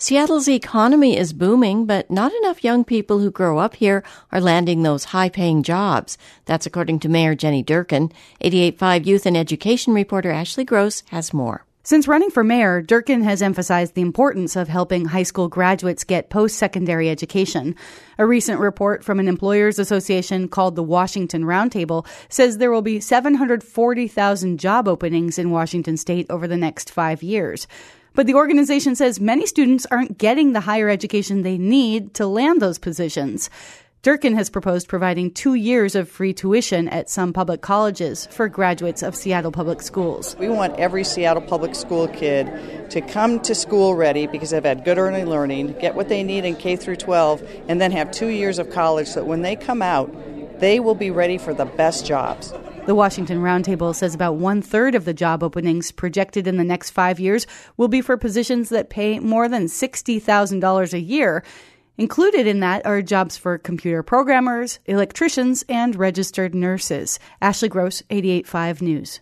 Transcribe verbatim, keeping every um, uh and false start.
Seattle's economy is booming, but not enough young people who grow up here are landing those high-paying jobs. That's according to Mayor Jenny Durkin. eighty-eight point five Youth and Education reporter Ashley Gross has more. Since running for mayor, Durkin has emphasized the importance of helping high school graduates get post-secondary education. A recent report from an employers association called the Washington Roundtable says there will be seven hundred forty thousand job openings in Washington state over the next five years. But the organization says many students aren't getting the higher education they need to land those positions. Durkin has proposed providing two years of free tuition at some public colleges for graduates of Seattle Public Schools. We want every Seattle Public School kid to come to school ready because they've had good early learning, get what they need in K through twelve, and then have two years of college so that when they come out, they will be ready for the best jobs. The Washington Roundtable says about one-third of the job openings projected in the next five years will be for positions that pay more than sixty thousand dollars a year. Included in that are jobs for computer programmers, electricians, and registered nurses. Ashley Gross, eighty-eight point five News.